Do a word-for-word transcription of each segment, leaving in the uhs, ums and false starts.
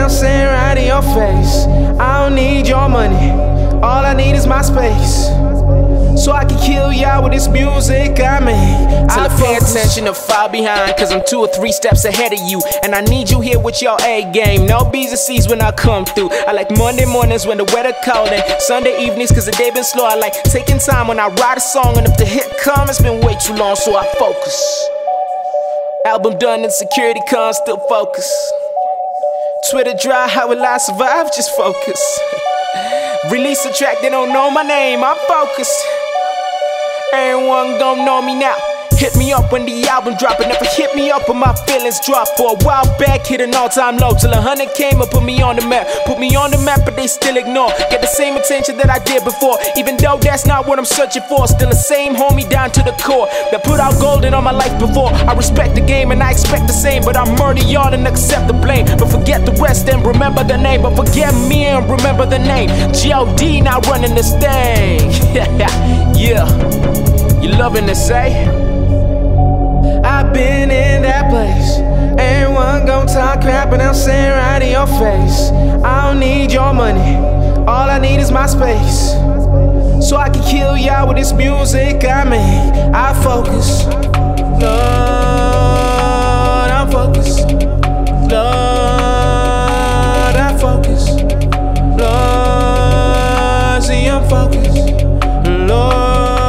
I'm saying right in your face. I don't need your money, all I need is my space, so I can kill y'all with this music I made. Tell her pay attention or fall behind, cause I'm two or three steps ahead of you, and I need you here with your A game. No B's and C's when I come through. I like Monday mornings when the weather cold, and Sunday evenings cause the day been slow. I like taking time when I write a song, and if the hit come, it's been way too long, so I focus. Album done and security comes, still focus. Twitter dry, how will I survive? Just focus. Release a track, they don't know my name, I'm focused. Everyone gon' know me now. Hit me up when the album drop, and never hit me up when my feelings drop. For a while back, hit an all-time low, till a hundred came and put me on the map. Put me on the map, but they still ignore. Get the same attention that I did before, even though that's not what I'm searching for. Still the same homie down to the core, that put out golden on my life before. I respect the game and I expect the same, but I murder y'all and accept the blame. But forget the rest and remember the name, but forget me and remember the name. G O D now running this thing. Yeah, you loving this, eh? I've been in that place. Everyone gon' talk crap, and I'm saying right in your face. I don't need your money, all I need is my space, so I can kill y'all with this music I made. I focus, Lord, I'm focused. Lord, I focus. Lord, see I'm focused. Lord,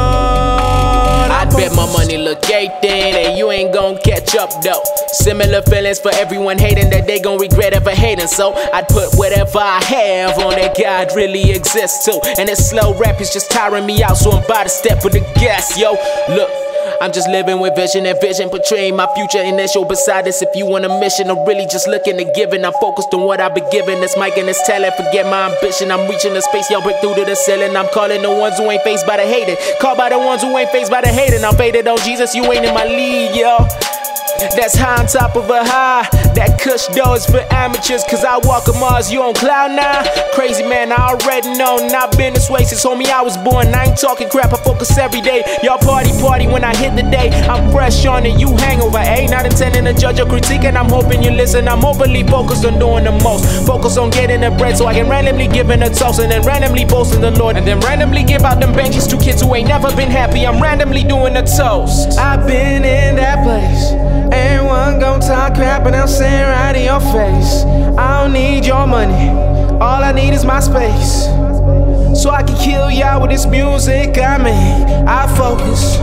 bet my money look eighteen, and you ain't gon' catch up though. Similar feelings for everyone hating that they gon' regret ever hating. So I'd put whatever I have on that God really exists too. And this slow rap is just tiring me out, so I'm about to step with the gas, yo. Look, I'm just living with vision and vision, portraying my future initial. Beside this, if you want a mission, I'm really just looking to give, and I'm focused on what I've been given. This mic and this talent, forget my ambition. I'm reaching the space, y'all break through to the ceiling. I'm calling the ones who ain't faced by the hating, called by the ones who ain't faced by the hating. I'm faded on Jesus, you ain't in my league, yo. That's high on top of a high. That kush though is for amateurs, cause I walk a Mars, you on cloud nine. Crazy man, I already know, not been this way since homie I was born. I ain't talking crap, I focus every day. Y'all party party when I hit the day. I'm fresh on it, you hangover, eh? Not intending to judge or critique, and I'm hoping you listen. I'm openly focused on doing the most, focused on getting the bread, so I can randomly give in a toast, and then randomly boasting the Lord, and then randomly give out them benches to kids who ain't never been happy. I'm randomly doing a toast. I've been in that place. Everyone gon' talk crap, and I'm saying right in your face. I don't need your money, all I need is my space, so I can kill y'all with this music I made. I focus,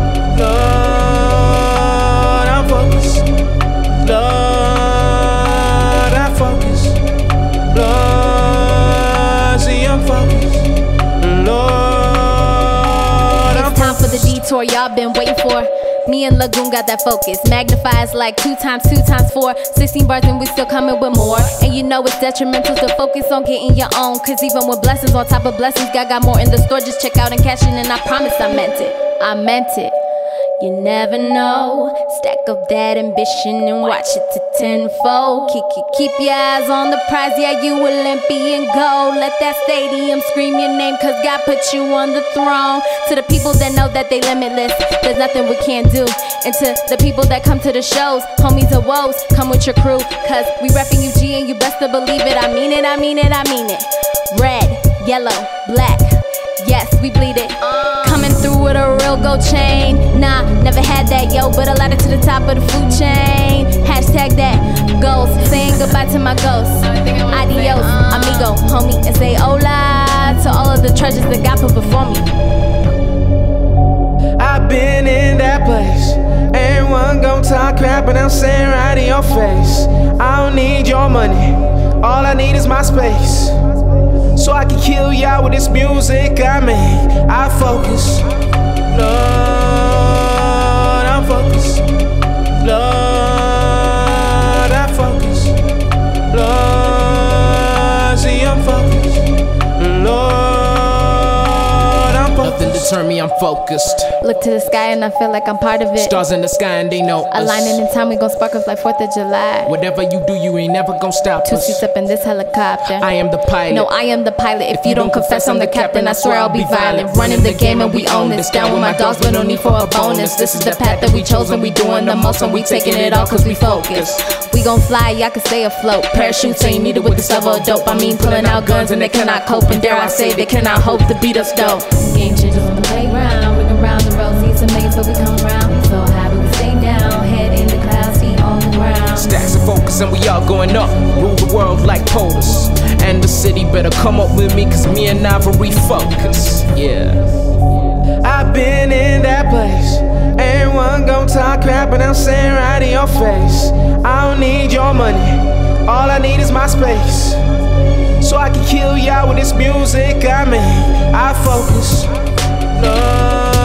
Lord, I'm focused. Lord, I focus. Lord, see I'm focused. Lord, I'm It's time for the detour y'all been waiting for. Me and Lagoon got that focus. Magnifies like two times two times four. sixteen bars and we still coming with more. And you know it's detrimental to focus on getting your own, cause even with blessings on top of blessings, God got more in the store. Just check out and cash in, and I promise I meant it. I meant it. You never know. Stack up that ambition and watch it to tenfold. Keep, keep, keep your eyes on the prize, yeah, you Olympian gold. Let that stadium scream your name, cause God put you on the throne. To the people that know that they limitless, there's nothing we can't do. And to the people that come to the shows, homies or woes, come with your crew, cause we repping U G and you best to believe it. I mean it, I mean it, I mean it. Red, yellow, black, yes, we bleed it. Coming through with a real gold chain. Nah, never had that, yo, but a ladder to the top of the food chain. Hashtag that, goals, saying goodbye to my ghosts. Adios, amigo, homie, and say hola to all of the treasures that God put before me. I've been in that place. Everyone gon' talk crap, and I'm saying right in your face. I don't need your money, all I need is my space, so I can kill y'all with this music I made. I focus, Lord, I'm focused. Lord, I focus. Lord, see I'm focused. Lord, I'm focused. Nothing to concern me, I'm focused. Look to the sky and I feel like I'm part of it. Stars in the sky and they know us. Aligning in time, we gon' spark up like fourth of July. Whatever you do, you ain't never gon' stop Two us. seats up in this helicopter. I am the pilot. No, I am the pilot. If you don't confess, I'm the captain. I swear I'll be violent. Running the game and we own this. Down with my dogs, but no need for a bonus. This is the path that we chose and we doing the most, and we taking it all cause we focus. We gon' fly, y'all can stay afloat. Parachutes ain't needed with this level of dope. I mean, pulling out guns and they cannot cope. And dare I say, they cannot hope to beat us dope. Game changers on the playground, ring around the rosies and maze, but we come around. So happy we stay down, head in the clouds, feet on the ground. Stacks of focus and we all going up. Rule the world like POTUS. And the city better come up with me, cause me and I will refocus. Yeah. I've been in that place. Everyone gon' talk crap and I'm saying right in your face. I don't need your money, all I need is my space. So I can kill y'all with this music I made. I focus. No.